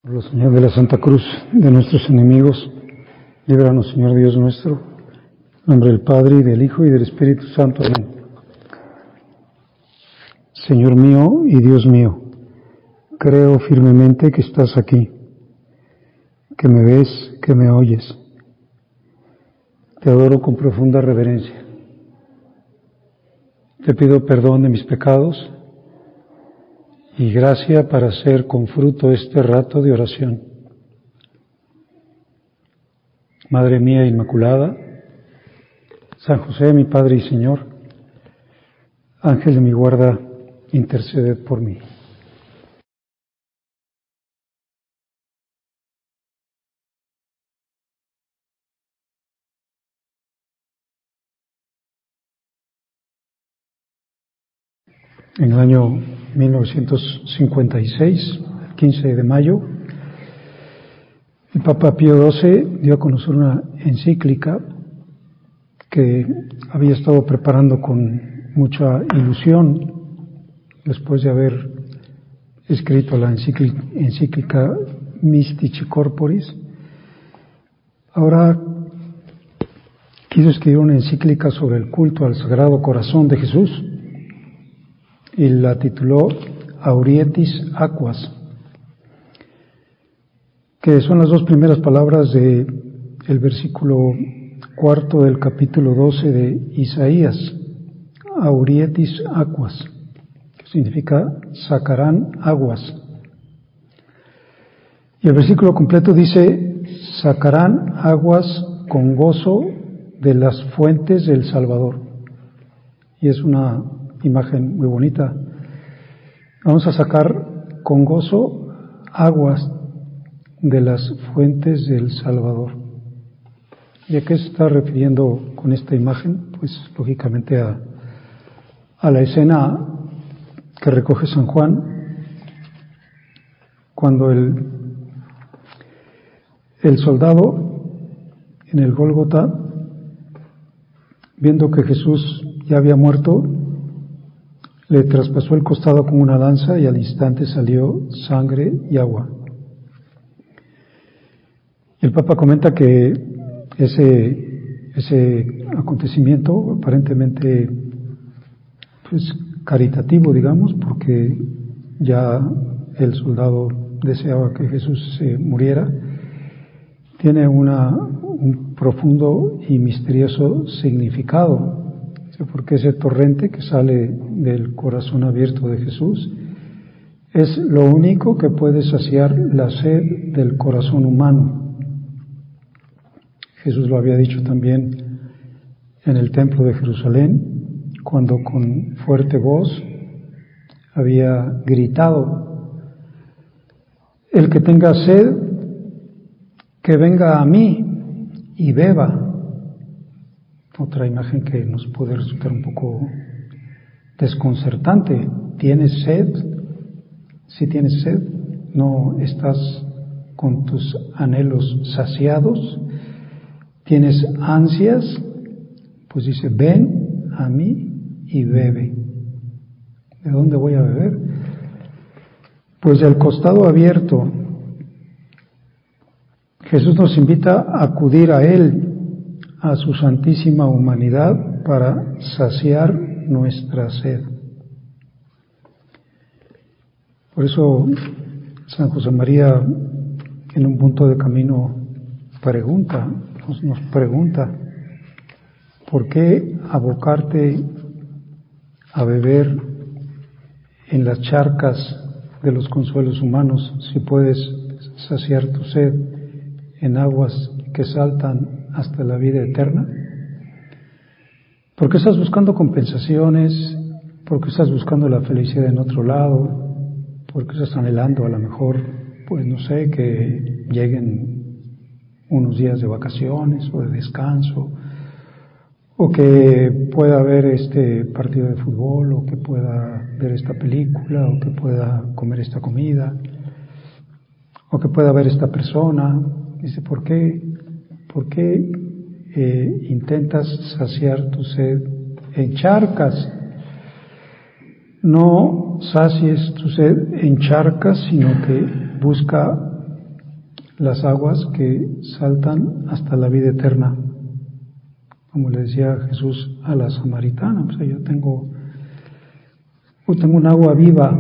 Por la señal de la Santa Cruz de nuestros enemigos, líbranos, Señor Dios nuestro, en nombre del Padre, y del Hijo, y del Espíritu Santo. Amén. Señor mío y Dios mío, creo firmemente que estás aquí, que me ves, que me oyes. Te adoro con profunda reverencia. Te pido perdón de mis pecados y gracia para hacer con fruto este rato de oración. Madre mía Inmaculada, San José, mi Padre y Señor, Ángel de mi guarda, interceded por mí. En el año 1956, el 15 de mayo, el Papa Pío XII dio a conocer una encíclica que había estado preparando con mucha ilusión después de haber escrito la encíclica Mystici Corporis. Ahora quiso escribir una encíclica sobre el culto al Sagrado Corazón de Jesús y la tituló Aurietis Aquas, que son las dos primeras palabras de el versículo 4 del capítulo 12 de Isaías, Aurietis Aquas, que significa sacarán aguas. Y el versículo completo dice, sacarán aguas con gozo de las fuentes del Salvador. Y es una imagen muy bonita. Vamos a sacar con gozo aguas de las fuentes del Salvador. ¿Y a qué se está refiriendo con esta imagen? Pues lógicamente a la escena que recoge San Juan, cuando el soldado en el Gólgota, viendo que Jesús ya había muerto, le traspasó el costado con una lanza y al instante salió sangre y agua. El Papa comenta que ese acontecimiento aparentemente pues caritativo, digamos, porque ya el soldado deseaba que Jesús muriera, tiene un profundo y misterioso significado, porque ese torrente que sale del corazón abierto de Jesús es lo único que puede saciar la sed del corazón humano. Jesús lo había dicho también en el templo de Jerusalén, cuando con fuerte voz había gritado, el que tenga sed, que venga a mí y beba. Otra imagen que nos puede resultar un poco desconcertante. ¿Tienes sed? Si tienes sed, no estás con tus anhelos saciados, tienes ansias, pues dice, ven a mí y bebe. ¿De dónde voy a beber? Pues del costado abierto. Jesús nos invita a acudir a Él, a su santísima humanidad, para saciar nuestra sed. Por eso San José María, en un punto de camino, nos pregunta, ¿por qué abocarte a beber en las charcas de los consuelos humanos si puedes saciar tu sed en aguas que saltan hasta la vida eterna? ¿Por qué estás buscando compensaciones? ¿Por qué estás buscando la felicidad en otro lado? ¿Por qué estás anhelando a lo mejor, pues no sé, que lleguen unos días de vacaciones o de descanso, o que pueda ver este partido de fútbol, o que pueda ver esta película, o que pueda comer esta comida, o que pueda ver esta persona? Dice, ¿por qué intentas saciar tu sed en charcas? No sacies tu sed en charcas, sino que busca las aguas que saltan hasta la vida eterna. Como le decía Jesús a la samaritana, o sea, yo tengo un agua viva,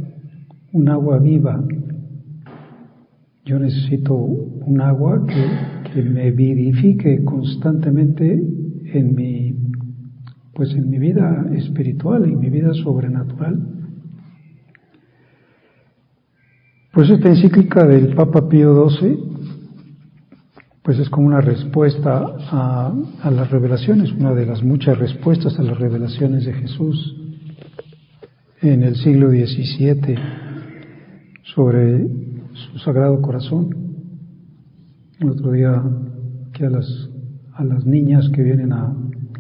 Yo necesito un agua que me vivifique constantemente en mi vida espiritual, en mi vida sobrenatural. Por eso esta encíclica del Papa Pío XII, pues es como una respuesta a las revelaciones, una de las muchas respuestas a las revelaciones de Jesús en el siglo XVII sobre su Sagrado Corazón. El otro día que a las niñas que vienen a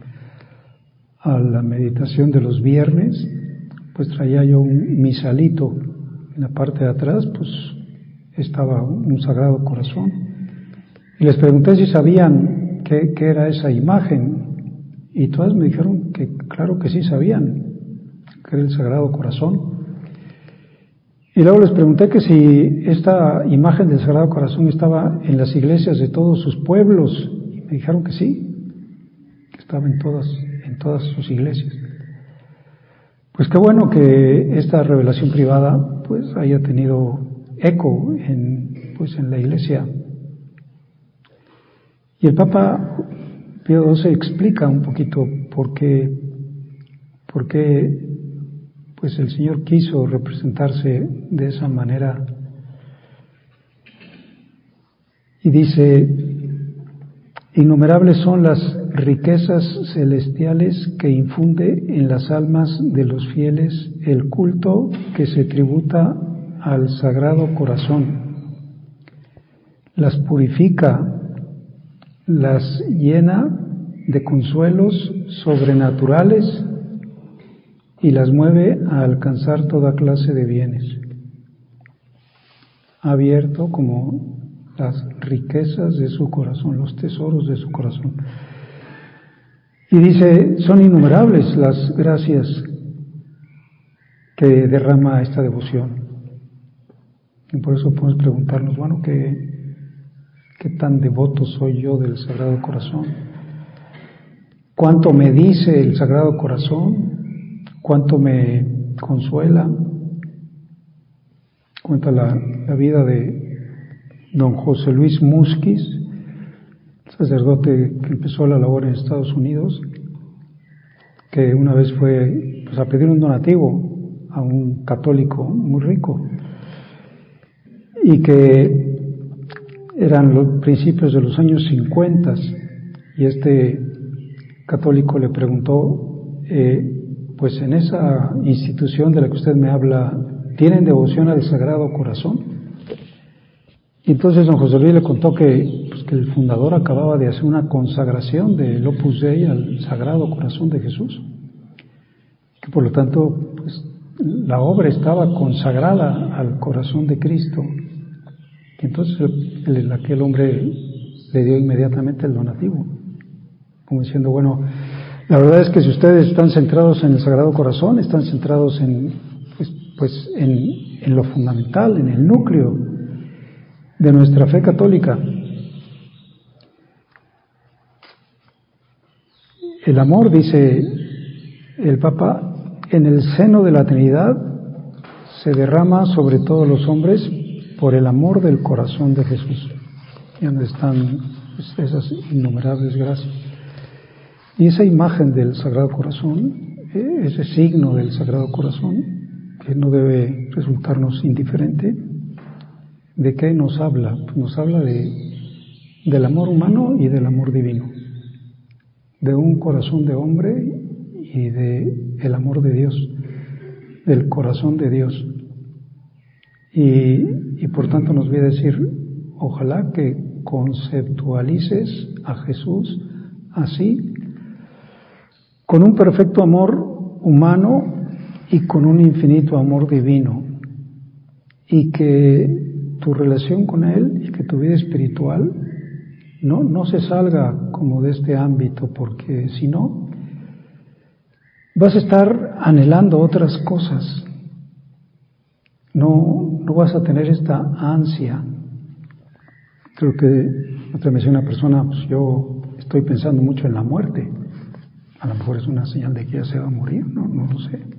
la meditación de los viernes, pues traía yo un misalito. En la parte de atrás, pues estaba un Sagrado Corazón. Y les pregunté si sabían qué era esa imagen. Y todas me dijeron que claro que sí sabían, que era el Sagrado Corazón. Y luego les pregunté que si esta imagen del Sagrado Corazón estaba en las iglesias de todos sus pueblos. Y me dijeron que sí, que estaba en todas sus iglesias. Pues qué bueno que esta revelación privada pues haya tenido eco en la iglesia. Y el Papa Pío XII explica un poquito por qué pues el Señor quiso representarse de esa manera. Y dice: innumerables son las riquezas celestiales que infunde en las almas de los fieles el culto que se tributa al Sagrado Corazón. Las purifica, las llena de consuelos sobrenaturales y las mueve a alcanzar toda clase de bienes. Ha abierto como las riquezas de su corazón, los tesoros de su corazón. Y dice, son innumerables las gracias que derrama esta devoción. Y por eso podemos preguntarnos, bueno, ¿qué tan devoto soy yo del Sagrado Corazón? ¿Cuánto me dice el Sagrado Corazón? ¿Cuánto me consuela? Cuenta la vida de don José Luis Musquiz, sacerdote que empezó la labor en Estados Unidos, que una vez fue a pedir un donativo a un católico muy rico, y que eran los principios de los años 50, y este católico le preguntó, pues en esa institución de la que usted me habla, ¿tienen devoción al Sagrado Corazón? Y entonces don José Luis le contó que el fundador acababa de hacer una consagración del Opus Dei al Sagrado Corazón de Jesús, que por lo tanto pues, la obra estaba consagrada al corazón de Cristo. Y entonces aquel hombre le dio inmediatamente el donativo, como diciendo, bueno, la verdad es que si ustedes están centrados en el Sagrado Corazón, están centrados en lo fundamental, en el núcleo de nuestra fe católica. El amor, dice el Papa, en el seno de la Trinidad se derrama sobre todos los hombres por el amor del corazón de Jesús. Y donde están esas innumerables gracias. Y esa imagen del Sagrado Corazón, ese signo del Sagrado Corazón, que no debe resultarnos indiferente, ¿de qué nos habla? Pues nos habla del amor humano y del amor divino, de un corazón de hombre y del amor de Dios, del corazón de Dios. Y por tanto nos voy a decir, ojalá que conceptualices a Jesús así, con un perfecto amor humano y con un infinito amor divino, y que tu relación con Él y que tu vida espiritual no se salga como de este ámbito, porque si no, vas a estar anhelando otras cosas, no vas a tener esta ansia Creo que otra vez una persona, pues yo estoy pensando mucho en la muerte. A lo mejor es una señal de que ya se va a morir, no lo sé.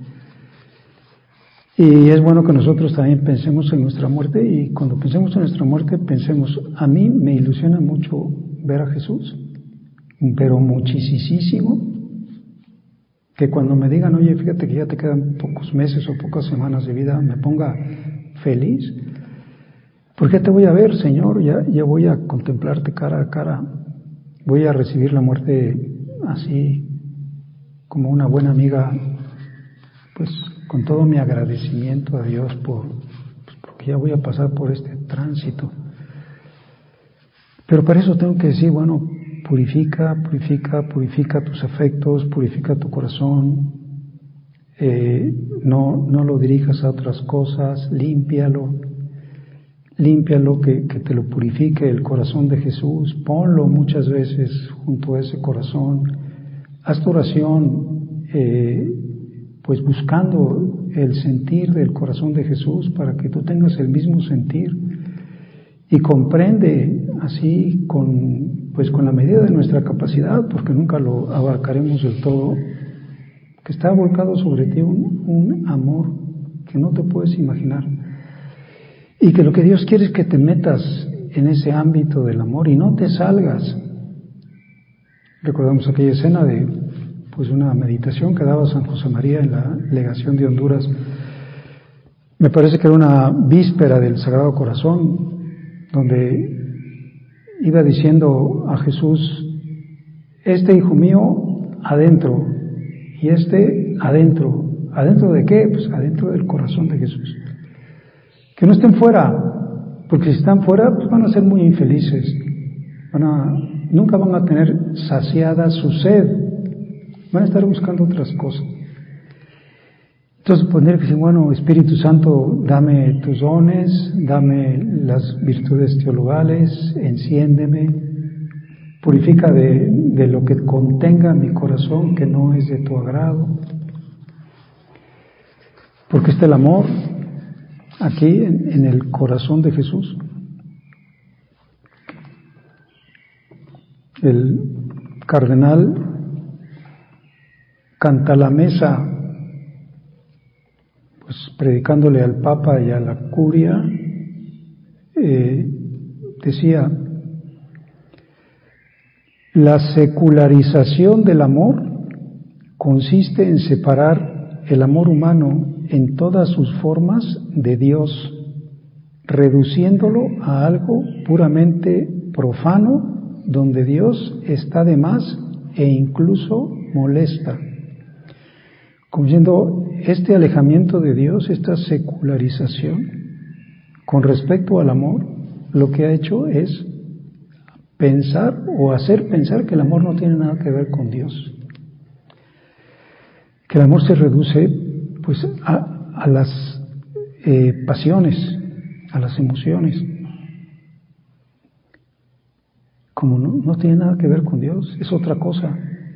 Y es bueno que nosotros también pensemos en nuestra muerte, y cuando pensemos en nuestra muerte, pensemos, a mí me ilusiona mucho ver a Jesús, pero muchísimo, que cuando me digan, oye, fíjate que ya te quedan pocos meses o pocas semanas de vida, me ponga feliz. ¿Por qué te voy a ver, Señor? Ya voy a contemplarte cara a cara. Voy a recibir la muerte así, como una buena amiga, pues con todo mi agradecimiento a Dios porque ya voy a pasar por este tránsito. Pero para eso tengo que decir, bueno, purifica tus afectos, purifica tu corazón, no lo dirijas a otras cosas, límpialo, que te lo purifique el corazón de Jesús, ponlo muchas veces junto a ese corazón, haz tu oración, pues buscando el sentir del corazón de Jesús para que tú tengas el mismo sentir, y comprende así con la medida de nuestra capacidad, porque nunca lo abarcaremos del todo, que está volcado sobre ti un amor que no te puedes imaginar. Y que lo que Dios quiere es que te metas en ese ámbito del amor y no te salgas. Recordamos aquella escena de una meditación que daba San José María en la legación de Honduras. Me parece que era una víspera del Sagrado Corazón, donde iba diciendo a Jesús, este hijo mío adentro, y este adentro. ¿Adentro de qué? Pues adentro del corazón de Jesús. Que no estén fuera, porque si están fuera, pues van a ser muy infelices. Nunca van a tener saciada su sed. Van a estar buscando otras cosas. Entonces, poner que decir, bueno, Espíritu Santo, dame tus dones, dame las virtudes teologales, enciéndeme, purifica de lo que contenga mi corazón que no es de tu agrado. Porque está el amor aquí en el corazón de Jesús. El cardenal Cantalamessa, pues predicándole al Papa y a la curia, decía, la secularización del amor consiste en separar el amor humano en todas sus formas de Dios, reduciéndolo a algo puramente profano, donde Dios está de más e incluso molesta. Como diciendo, este alejamiento de Dios, esta secularización con respecto al amor, lo que ha hecho es pensar o hacer pensar que el amor no tiene nada que ver con Dios, que el amor se reduce pues a las pasiones, a las emociones, como no tiene nada que ver con Dios, es otra cosa.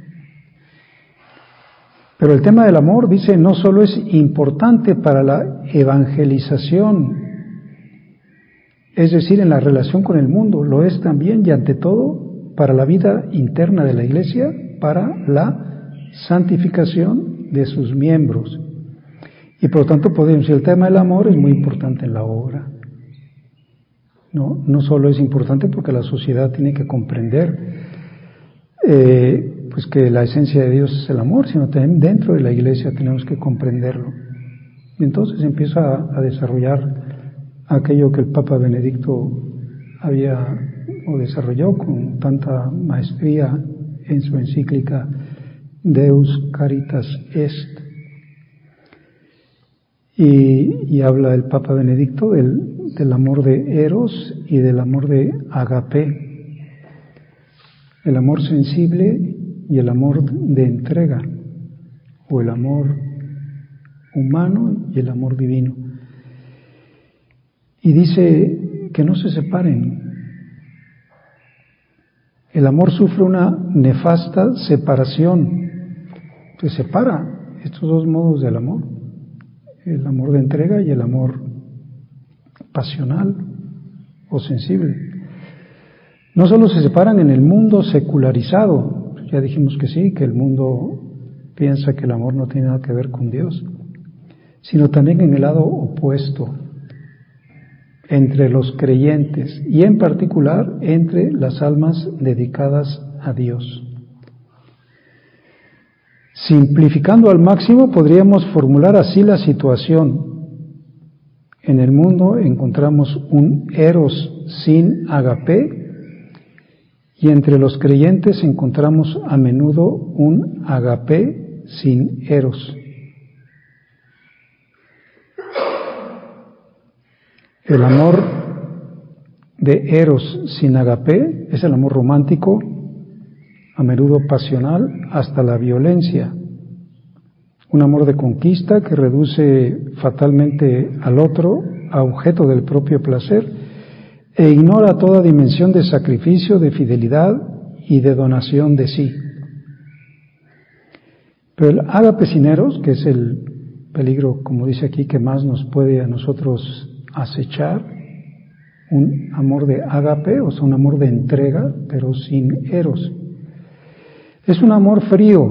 Pero el tema del amor, dice, no solo es importante para la evangelización, es decir, en la relación con el mundo, lo es también y ante todo para la vida interna de la Iglesia, para la santificación de sus miembros. Y por lo tanto podemos decir, el tema del amor es muy importante en la obra. No solo es importante porque la sociedad tiene que comprender pues que la esencia de Dios es el amor, sino también dentro de la Iglesia tenemos que comprenderlo. Y entonces empieza a desarrollar aquello que el Papa Benedicto desarrolló con tanta maestría en su encíclica Deus Caritas Est. Y habla el Papa Benedicto del amor de Eros y del amor de Agape, el amor sensible y el amor de entrega, o el amor humano y el amor divino. Y dice que no se separen. El amor sufre una nefasta separación. Se separa estos dos modos del amor, el amor de entrega y el amor pasional o sensible. No solo se separan en el mundo secularizado, ya dijimos que sí, que el mundo piensa que el amor no tiene nada que ver con Dios, sino también en el lado opuesto, entre los creyentes y en particular entre las almas dedicadas a Dios. Simplificando al máximo, podríamos formular así la situación. En el mundo encontramos un eros sin agape, y entre los creyentes encontramos a menudo un agape sin eros. El amor de eros sin agape es el amor romántico, a menudo pasional, hasta la violencia. Un amor de conquista que reduce fatalmente al otro a objeto del propio placer e ignora toda dimensión de sacrificio, de fidelidad y de donación de sí. Pero el ágape sin eros, que es el peligro, como dice aquí, que más nos puede a nosotros acechar, un amor de ágape, o sea, un amor de entrega, pero sin eros. Es un amor frío,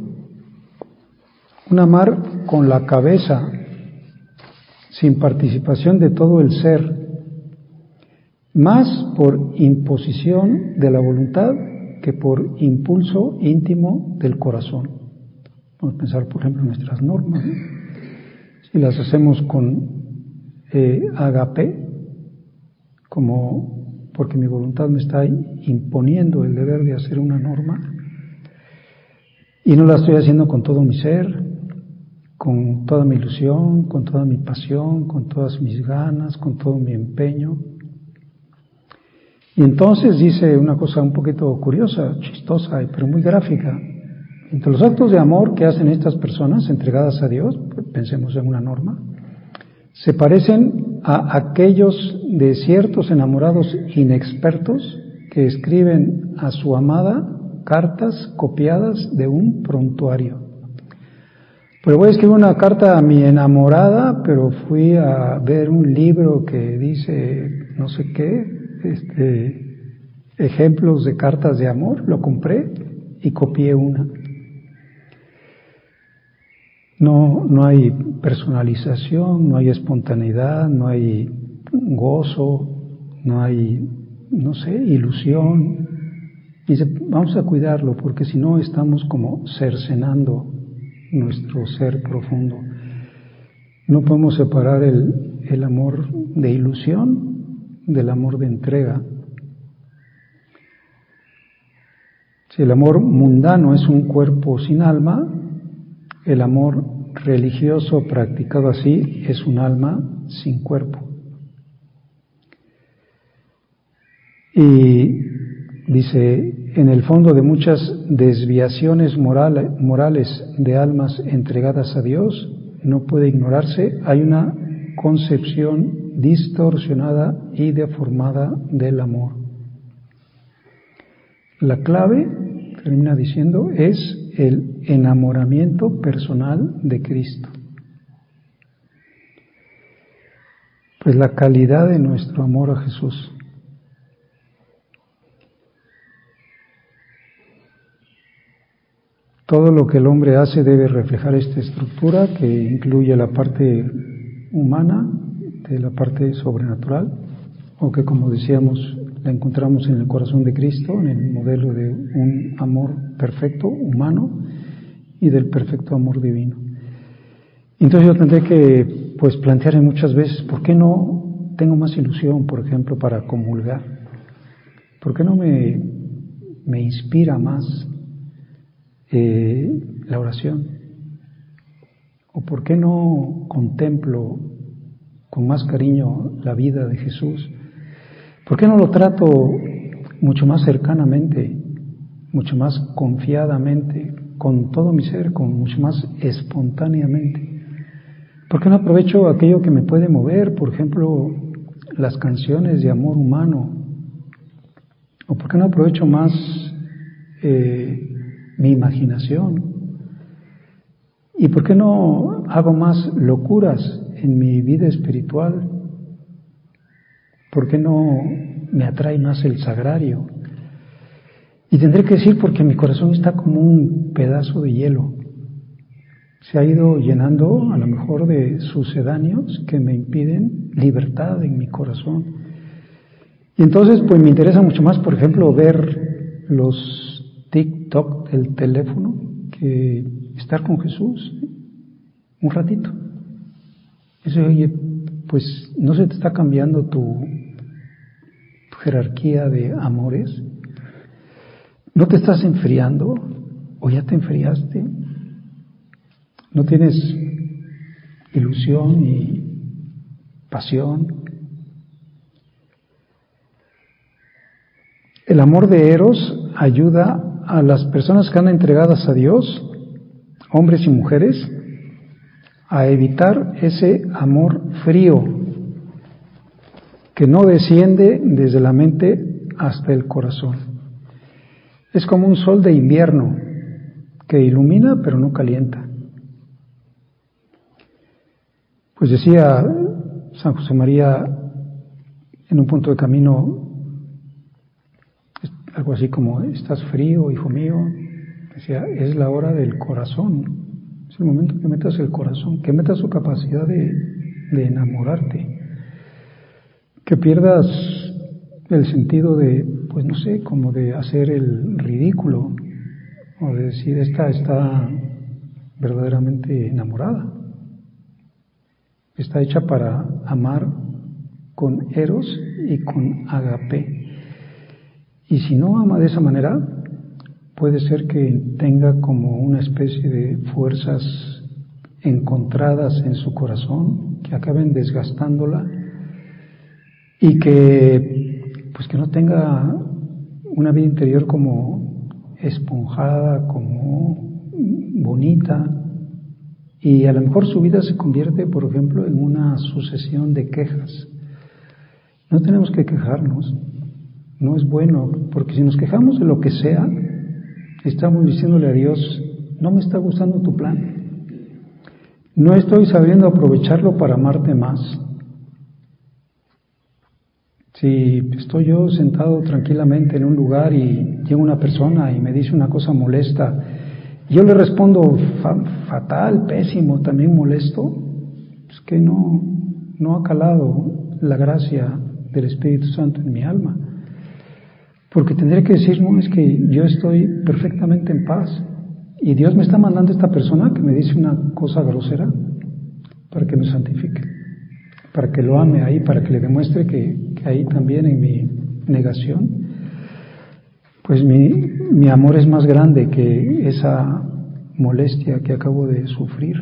un amar con la cabeza, sin participación de todo el ser, más por imposición de la voluntad que por impulso íntimo del corazón. Vamos a pensar, por ejemplo, en nuestras normas, ¿no? Si las hacemos con agape, como porque mi voluntad me está imponiendo el deber de hacer una norma, y no la estoy haciendo con todo mi ser, con toda mi ilusión, con toda mi pasión, con todas mis ganas, con todo mi empeño. Y entonces dice una cosa un poquito curiosa, chistosa, pero muy gráfica. Entre los actos de amor que hacen estas personas entregadas a Dios, pensemos en una norma, se parecen a aquellos de ciertos enamorados inexpertos que escriben a su amada cartas copiadas de un prontuario. Pero voy a escribir una carta a mi enamorada, pero fui a ver un libro que dice no sé qué, ejemplos de cartas de amor, lo compré y copié una. No hay personalización, no hay espontaneidad, no hay gozo, no hay, ilusión. Y dice, vamos a cuidarlo porque si no estamos como cercenando nuestro ser profundo. No podemos separar el amor de ilusión del amor de entrega. Si el amor mundano es un cuerpo sin alma, el amor religioso practicado así es un alma sin cuerpo. Y dice, en el fondo de muchas desviaciones morales de almas entregadas a Dios, no puede ignorarse, hay una concepción distorsionada y deformada del amor. La clave, termina diciendo, es el enamoramiento personal de Cristo. Pues la calidad de nuestro amor a Jesús. Todo lo que el hombre hace debe reflejar esta estructura que incluye la parte humana de la parte sobrenatural, o que, como decíamos, la encontramos en el corazón de Cristo, en el modelo de un amor perfecto, humano, y del perfecto amor divino. Entonces yo tendré que plantearme muchas veces, ¿por qué no tengo más ilusión, por ejemplo, para comulgar? ¿Por qué no me inspira más la oración? ¿O por qué no contemplo con más cariño la vida de Jesús? ¿Por qué no lo trato mucho más cercanamente, mucho más confiadamente, con todo mi ser, mucho más espontáneamente? ¿Por qué no aprovecho aquello que me puede mover, por ejemplo, las canciones de amor humano? ¿O por qué no aprovecho más mi imaginación? ¿Y por qué no hago más locuras en mi vida espiritual? ¿Por qué no me atrae más el sagrario? Y tendré que decir porque mi corazón está como un pedazo de hielo. Se ha ido llenando a lo mejor de sucedáneos que me impiden libertad en mi corazón. Y entonces pues me interesa mucho más, por ejemplo, ver los TikTok del teléfono que estar con Jesús un ratito. Eso, oye, pues no se te está cambiando tu jerarquía de amores. ¿No te estás enfriando o ya te enfriaste? ¿No tienes ilusión y pasión? El amor de Eros ayuda a las personas que han entregadas a Dios, hombres y mujeres, a evitar ese amor frío que no desciende desde la mente hasta el corazón. Es como un sol de invierno que ilumina pero no calienta. Pues decía San José María en un punto de camino, algo así como, ¿estás frío, hijo mío? Decía, es la hora del corazón. Es el momento que metas el corazón, que metas su capacidad de enamorarte, que pierdas el sentido de, pues no sé, como de hacer el ridículo, o de decir, esta está verdaderamente enamorada. Está hecha para amar con eros y con agape. Y si no ama de esa manera, puede ser que tenga como una especie de fuerzas encontradas en su corazón que acaben desgastándola y que pues que no tenga una vida interior como esponjada, como bonita, y a lo mejor su vida se convierte, por ejemplo, en una sucesión de quejas. No tenemos que quejarnos, no es bueno, porque si nos quejamos de lo que sea, estamos diciéndole a Dios, no me está gustando tu plan, no estoy sabiendo aprovecharlo para amarte más. Si estoy yo sentado tranquilamente en un lugar y llega una persona y me dice una cosa molesta, yo le respondo fatal, pésimo, también molesto, es que no ha calado la gracia del Espíritu Santo en mi alma. Porque tendré que decir, no, es que yo estoy perfectamente en paz y Dios me está mandando a esta persona que me dice una cosa grosera para que me santifique, para que lo ame ahí, para que le demuestre que ahí también en mi negación, pues mi amor es más grande que esa molestia que acabo de sufrir.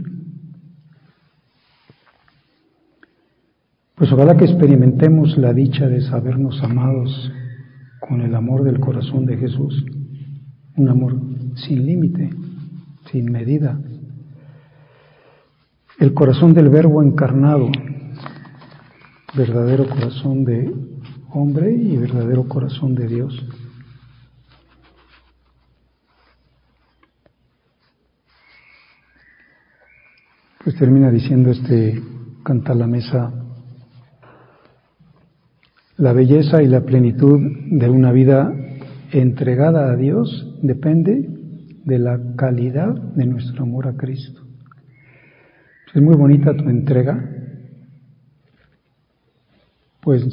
Pues ojalá que experimentemos la dicha de sabernos amados con el amor del corazón de Jesús, un amor sin límite, sin medida. El corazón del Verbo encarnado, verdadero corazón de hombre y verdadero corazón de Dios. Pues termina diciendo Canta la Mesa: la belleza y la plenitud de una vida entregada a Dios depende de la calidad de nuestro amor a Cristo. Es muy bonita tu entrega, pues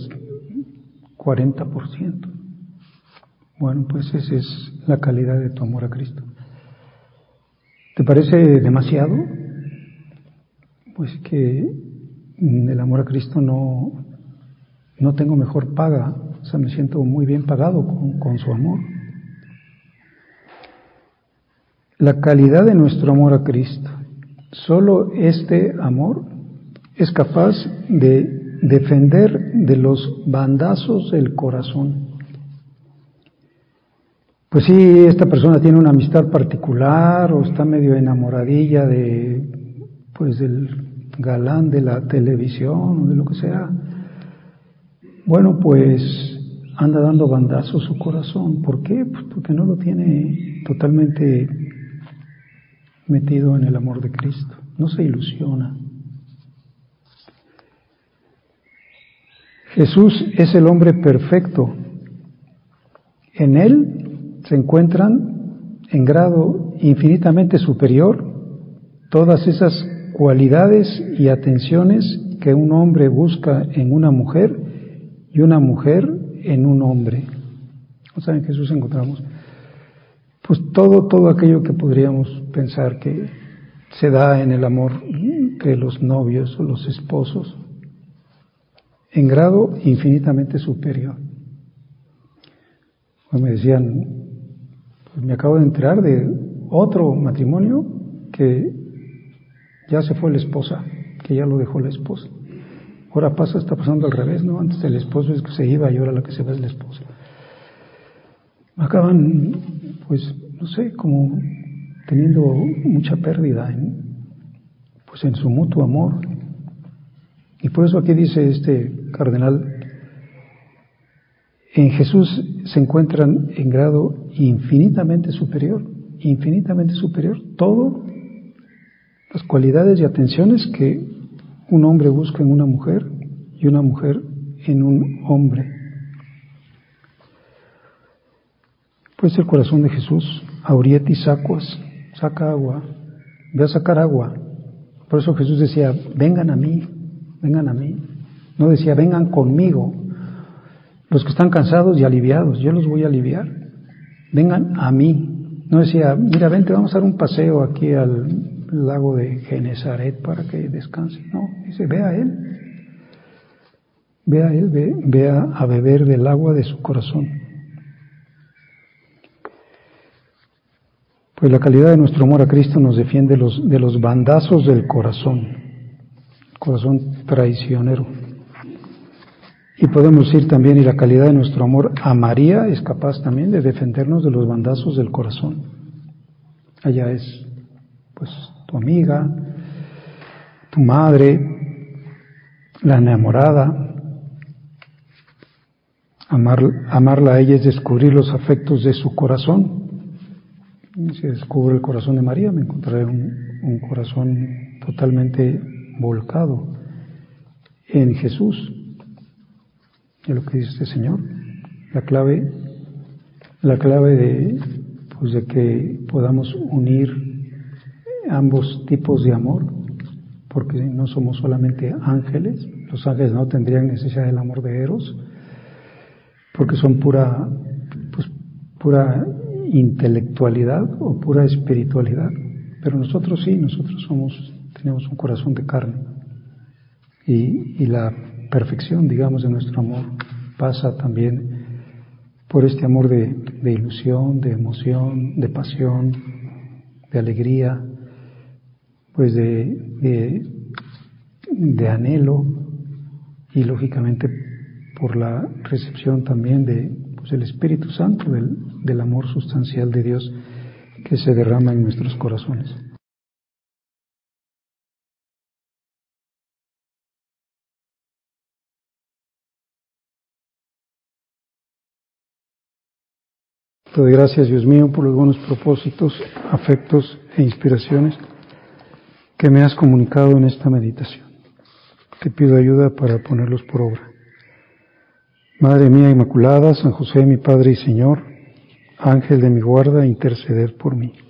40%. Bueno, pues esa es la calidad de tu amor a Cristo. ¿Te parece demasiado? Pues que el amor a Cristo no tengo mejor paga, o sea, me siento muy bien pagado con su amor. La calidad de nuestro amor a Cristo, solo este amor es capaz de defender de los bandazos del corazón. Pues sí, esta persona tiene una amistad particular o está medio enamoradilla del galán de la televisión o de lo que sea. Bueno, pues anda dando bandazos su corazón. ¿Por qué? Pues porque no lo tiene totalmente metido en el amor de Cristo. No se ilusiona. Jesús es el hombre perfecto. En Él se encuentran en grado infinitamente superior todas esas cualidades y atenciones que un hombre busca en una mujer y una mujer en un hombre. O sea, en Jesús encontramos pues todo aquello que podríamos pensar que se da en el amor entre los novios o los esposos, en grado infinitamente superior. Pues me decían, pues me acabo de enterar de otro matrimonio que ya se fue la esposa, que ya lo dejó la esposa. Ahora está pasando al revés, ¿no? Antes el esposo es que se iba y ahora la que se va es la esposa. Acaban, pues, no sé, como teniendo mucha pérdida en su mutuo amor. Y por eso aquí dice este cardenal, en Jesús se encuentran en grado infinitamente superior, todo las cualidades y atenciones que un hombre busca en una mujer y una mujer en un hombre. Pues el corazón de Jesús, aurietis aquas, saca agua, ve a sacar agua. Por eso Jesús decía, vengan a mí. No decía, vengan conmigo. Los que están cansados y aliviados, yo los voy a aliviar. Vengan a mí. No decía, mira, vente, vamos a dar un paseo aquí al lago de Genesaret para que descanse. No, dice, ve a Él. Ve a beber del agua de su corazón. Pues la calidad de nuestro amor a Cristo nos defiende de los bandazos del corazón traicionero. Y podemos decir también, y la calidad de nuestro amor a María es capaz también de defendernos de los bandazos del corazón. Ella es, pues, tu amiga, tu madre, la enamorada. Amarla a ella es descubrir los afectos de su corazón. Si descubro el corazón de María, me encontraré un corazón totalmente volcado en Jesús. Es lo que dice este Señor. La clave de que podamos unir ambos tipos de amor, porque no somos solamente ángeles. Los ángeles no tendrían necesidad del amor de Eros, porque son pura intelectualidad o pura espiritualidad, pero nosotros sí, tenemos un corazón de carne y la perfección, digamos, de nuestro amor pasa también por este amor de ilusión, de emoción, de pasión, de alegría, pues de anhelo y lógicamente por la recepción también del Espíritu Santo, del amor sustancial de Dios que se derrama en nuestros corazones. Te doy gracias, Dios mío, por los buenos propósitos, afectos e inspiraciones que me has comunicado en esta meditación. Te pido ayuda para ponerlos por obra. Madre mía Inmaculada, San José, mi Padre y Señor, Ángel de mi guarda, interceder por mí.